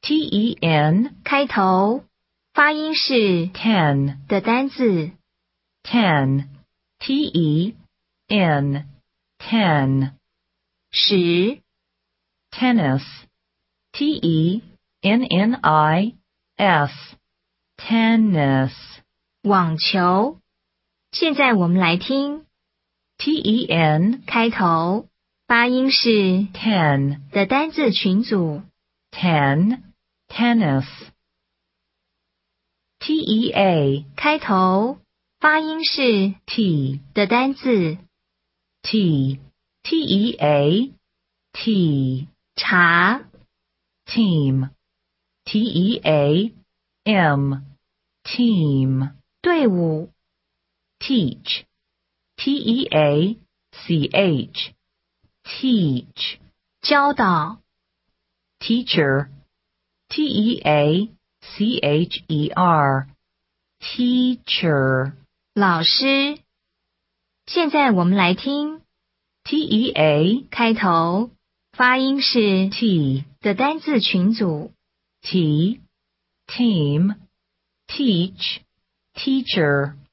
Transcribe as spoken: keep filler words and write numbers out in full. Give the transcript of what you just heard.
T E N 开头，发音是 ten 的单字。 ten T E N ten 十 tennis T E N N I S tennis 网球。现在我们来听 T E N 开头，发音是 ten 的单字群组。 ten tennis T E A 开头，发音是 T 的单字。 T T E A T 茶 team T E A M team 队伍。 teach T E A C H teach 教导。 teacher T E A C H E R teacher 老师。现在我们来听 T E A 开头，发音是 T 的单字群组。 T team teach teacher